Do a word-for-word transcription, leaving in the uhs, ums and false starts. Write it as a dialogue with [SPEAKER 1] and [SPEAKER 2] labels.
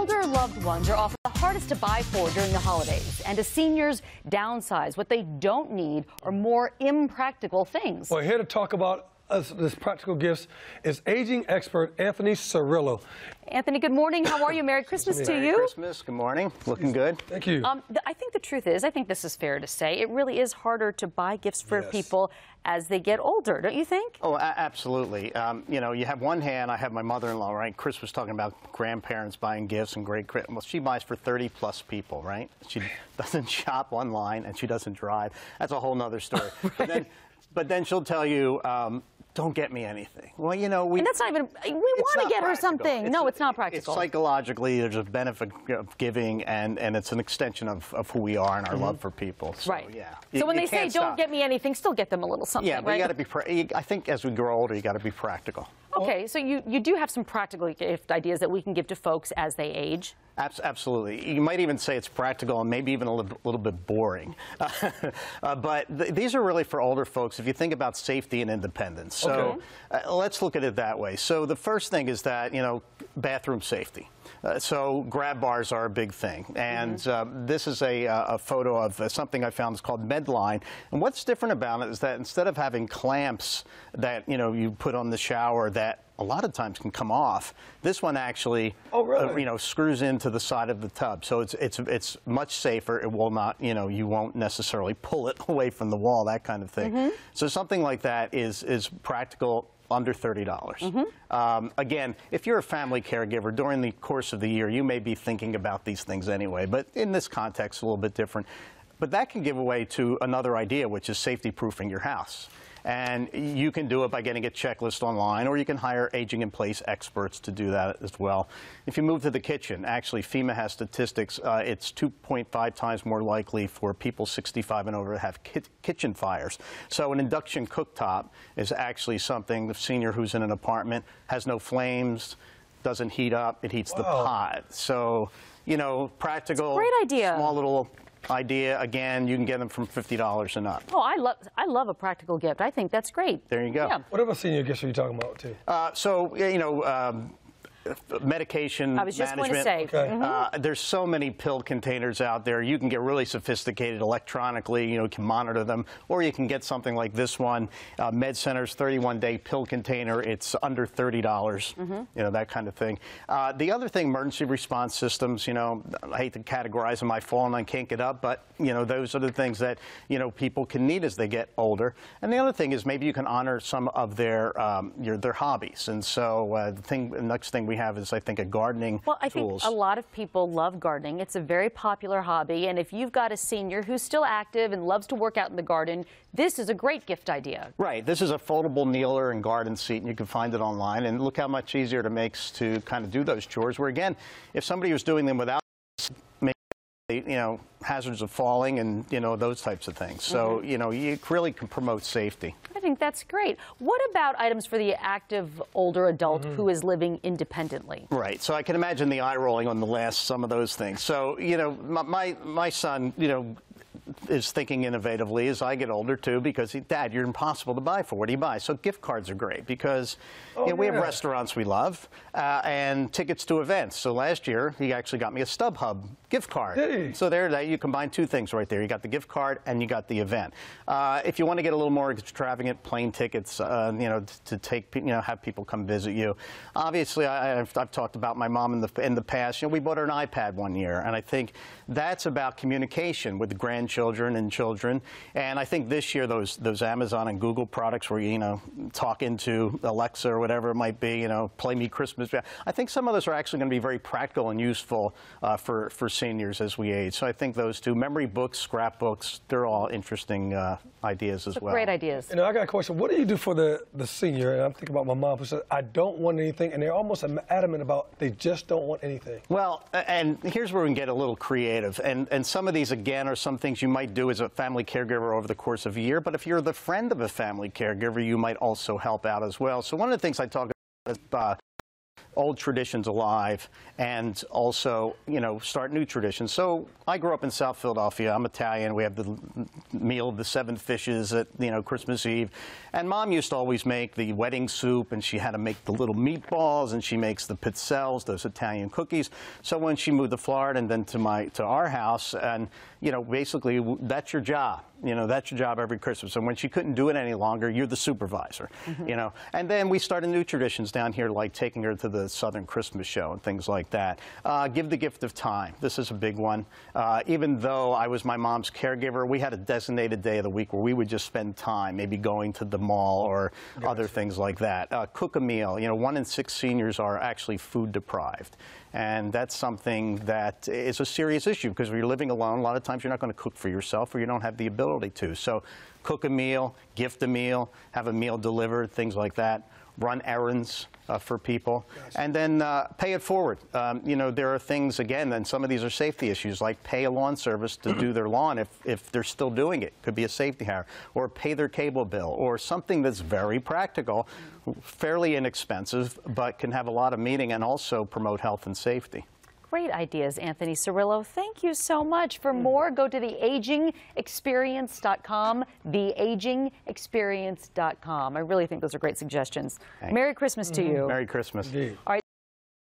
[SPEAKER 1] Older loved ones are often the hardest to buy for during the holidays, and as seniors downsize, what they don't need are more impractical things.
[SPEAKER 2] Well, here to talk about us, this practical gifts is aging expert Anthony Cirillo.
[SPEAKER 1] Anthony, good morning. How are you? Merry Christmas to
[SPEAKER 3] Merry
[SPEAKER 1] you.
[SPEAKER 3] Merry Christmas. Good morning. Looking good.
[SPEAKER 2] Thank you.
[SPEAKER 1] Um, th I think the truth is, I think this is fair to say, it really is harder to buy gifts for
[SPEAKER 2] Yes.
[SPEAKER 1] people as they get older, don't you think?
[SPEAKER 3] Oh, a absolutely. Um, you know, you have one hand, I have my mother-in-law, right? Chris was talking about grandparents buying gifts and great, well, she buys for thirty plus people, right? She doesn't shop online and she doesn't drive. That's a whole nother story. Right. But then, but then she'll tell you, um, don't get me anything. Well, you know, we...
[SPEAKER 1] And that's not even... We want to get her something.
[SPEAKER 3] It's
[SPEAKER 1] no,
[SPEAKER 3] a,
[SPEAKER 1] it's not practical.
[SPEAKER 3] It's psychologically, there's a benefit of giving, and, and it's an extension of, of who we are and our mm-hmm. love for people. So,
[SPEAKER 1] right.
[SPEAKER 3] Yeah.
[SPEAKER 1] So
[SPEAKER 3] you,
[SPEAKER 1] when
[SPEAKER 3] you
[SPEAKER 1] they say,
[SPEAKER 3] stop.
[SPEAKER 1] don't get me anything, still get them a little something,
[SPEAKER 3] Yeah, but
[SPEAKER 1] right?
[SPEAKER 3] you got to be... Pra I think as we grow older, you got to be practical.
[SPEAKER 1] Okay, so you, you do have some practical gift ideas that we can give to folks as they age?
[SPEAKER 3] Absolutely. You might even say it's practical and maybe even a little, little bit boring. uh, but th these are really for older folks if you think about safety and independence. So
[SPEAKER 2] okay.
[SPEAKER 3] uh, let's look at it that way. So the first thing is that, you know, bathroom safety. Uh, so grab bars are a big thing. And mm-hmm. uh, this is a, a photo of uh, something I found. It's called Medline. And what's different about it is that instead of having clamps that, you know, you put on the shower that a lot of times can come off, this one actually,
[SPEAKER 2] oh, really?
[SPEAKER 3] uh, you know, screws into the side of the tub. So it's, it's, it's much safer. It will not, you know, you won't necessarily pull it away from the wall, that kind of thing. Mm-hmm. So something like that is, is practical, under thirty dollars. Mm-hmm. um, again, if you're a family caregiver, during the course of the year, you may be thinking about these things anyway, but in this context, a little bit different. But that can give away to another idea, which is safety-proofing your house. And you can do it by getting a checklist online, or you can hire aging-in-place experts to do that as well. If you move to the kitchen, actually, FEMA has statistics. Uh, it's two point five times more likely for people sixty-five and over to have ki kitchen fires. So an induction cooktop is actually something the senior who's in an apartment has no flames, doesn't heat up, it heats wow. the pot. So, you know, practical,
[SPEAKER 1] great idea.
[SPEAKER 3] Small little idea. Again, you can get them from fifty dollars and up.
[SPEAKER 1] Oh, I love I love a practical gift. I think that's great.
[SPEAKER 3] There you go.
[SPEAKER 1] Yeah.
[SPEAKER 2] What about senior gifts are you talking about, too?
[SPEAKER 3] Uh, so, you know, um, medication
[SPEAKER 1] I was just
[SPEAKER 3] management.
[SPEAKER 1] going to say.
[SPEAKER 2] Okay.
[SPEAKER 1] Mm-hmm.
[SPEAKER 3] uh, there's so many pill containers out there. You can get really sophisticated electronically. You know, you can monitor them, or you can get something like this one, uh, Med Center's thirty-one day pill container. It's under thirty dollars. Mm-hmm. You know, that kind of thing. Uh, the other thing, emergency response systems. You know, I hate to categorize them. I fall and I can't get up, but you know, those are the things that you know people can need as they get older. And the other thing is maybe you can honor some of their um, your their hobbies. And so uh, the thing, the next thing we have is, I think, a gardening
[SPEAKER 1] Well, I
[SPEAKER 3] tools.
[SPEAKER 1] think a lot of people love gardening. It's a very popular hobby, and if you've got a senior who's still active and loves to work out in the garden, this is a great gift idea. Right.
[SPEAKER 3] This is a foldable kneeler and garden seat, and you can find it online. And look how much easier it makes to kind of do those chores, where, again, if somebody was doing them without, you know, hazards of falling and, you know, those types of things. So, mm-hmm. you know, you really can promote safety.
[SPEAKER 1] I think that's great. What about items for the active older adult mm-hmm. who is living independently?
[SPEAKER 3] Right. So I can imagine the eye rolling on the last some of those things. So, you know, my, my, my son, you know, is thinking innovatively as I get older, too, because, he, Dad, you're impossible to buy for. What do you buy? So gift cards are great because oh, you know, we yeah. have restaurants we love uh, and tickets to events. So last year, he actually got me a StubHub gift card.
[SPEAKER 2] Hey.
[SPEAKER 3] So there, that you combine two things right there. You got the gift card and you got the event. Uh, if you want to get a little more extravagant, plane tickets, uh, you know, to take, you know, have people come visit you. Obviously, I, I've, I've talked about my mom in the in the past. You know, we bought her an iPad one year, and I think that's about communication with the grandchildren and children. And I think this year, those those Amazon and Google products where you, you know, talk into Alexa or whatever it might be, you know, play me Christmas. I think some of those are actually going to be very practical and useful uh, for for seniors as we age. So I think those two, memory books, scrapbooks, they're all interesting uh, ideas as well.
[SPEAKER 1] Great ideas.
[SPEAKER 2] You know, I got a question. What do you do for the, the senior? And I'm thinking about my mom who says, I don't want anything, and they're almost adamant about they just don't want anything.
[SPEAKER 3] Well, and here's where we can get a little creative. And, and some of these, again, are some things you might do as a family caregiver over the course of a year. But if you're the friend of a family caregiver, you might also help out as well. So one of the things I talk about is uh, old traditions alive and also, you know, start new traditions. So I grew up in South Philadelphia. I'm Italian. We have the meal of the seven fishes at, you know, Christmas Eve. And Mom used to always make the wedding soup, and she had to make the little meatballs, and she makes the pizzelles, those Italian cookies. So when she moved to Florida and then to my to our house, and, you know, basically that's your job. You know, that's your job every Christmas. And when she couldn't do it any longer, you're the supervisor, mm-hmm. you know. And then we started new traditions down here, like taking her to the Southern Christmas show and things like that. Uh, give the gift of time. This is a big one. Uh, even though I was my mom's caregiver, we had a designated day of the week where we would just spend time, maybe going to the mall or yes. other things like that. Uh, cook a meal. You know, one in six seniors are actually food deprived. And that's something that is a serious issue, because when you're living alone, a lot of times you're not going to cook for yourself, or you don't have the ability to. So cook a meal, gift a meal, have a meal delivered, things like that. Run errands uh, for people, yes. and then uh, pay it forward. Um, you know, there are things, again, and some of these are safety issues, like pay a lawn service to do their lawn if, if they're still doing it. Could be a safety hazard. Or pay their cable bill, or something that's very practical, fairly inexpensive, but can have a lot of meaning and also promote health and safety.
[SPEAKER 1] Great ideas, Anthony Cirillo. Thank you so much. For more, go to the aging experience dot com, the aging experience dot com. I really think those are great suggestions.
[SPEAKER 3] Thanks.
[SPEAKER 1] Merry Christmas to you.
[SPEAKER 3] Merry Christmas.
[SPEAKER 2] Indeed.
[SPEAKER 1] All right.